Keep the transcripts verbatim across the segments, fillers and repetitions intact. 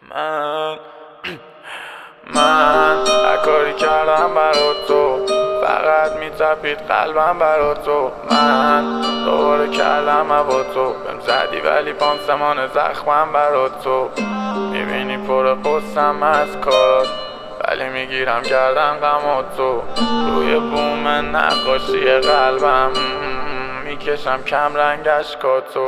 من من هر کاری کردم برا تو، فقط میتپید قلبم برا تو. من دوباره کردم با تو، بهم زدی ولی پانسمان زخمم برا تو. میبینی پر قصم از کارات، ولی میگیرم گردن غم تو. روی بوم نقاشی قلبم میکشم کم رنگ اشکاتو.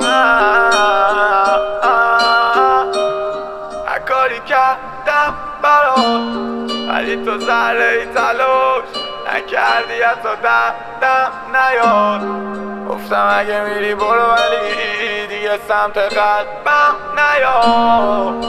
هر کاری کردم برات، ولی تو ذره ای تلاش نکردی، حتی دردم نیاد. گفتم اگه میری برو، ولی دیگه سمت قلبم نیاد.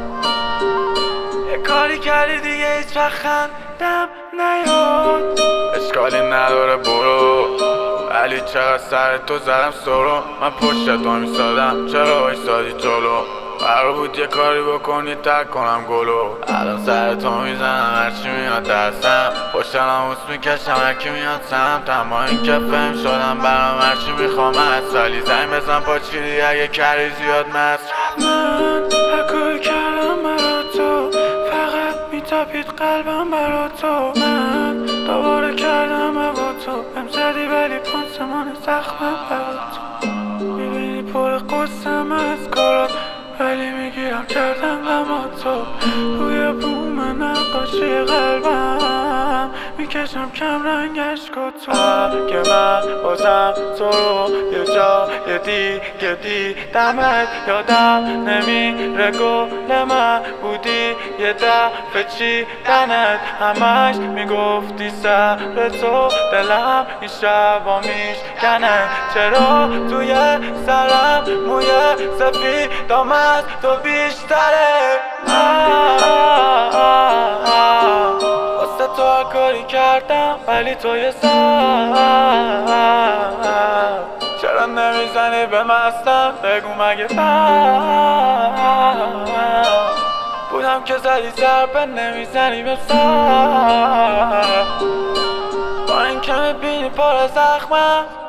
یه کاری کردی دیگه هیچ وقت خندم نیاد. اشکالی نداره برو، ولی چقدر سر تو زدم سرو. من پشت تو میسادم، چرا وایسادی جلو؟ قرار بود یه کاری بکنی ترک کنم گلو. الان سر تو میزنم هرچی میاد دستم، پشت ناموس میکشم هرکی میاد سمت. اما این که فهم شدم برام هرچی میخوام هست، ولی زنگ بزن پاچیدی اگه کاری زیاد مصرف. من هر کاری کردم برا تو، فقط میتپید قلبم برا تو. من دوباره کردم با تو، بهم زدی ولی پانسمان زخمم برا تو. میبینی پر قصم از کارات، ولی میگیرم کردم غم تو. روی بوم نقاشی قلبم میکشم کم رنگ اشکاتو. اگه من بازم تو رو یه جا یه دیگه دیدمت، یادم نمیره گل من بودی یه دفعه چیدنت. همش میگفتی سر تو دلم این شبا میشکنه. چرا توی سرم موی سفیدام از تو بیشتره؟ واسه تو هر کاری کردم، ولی تو یه سر چرا نمیزنی به مستم؟ بگو مگه من بودم که زدی ضربه نمیزنی به سر. با این که میبینی پر زخمم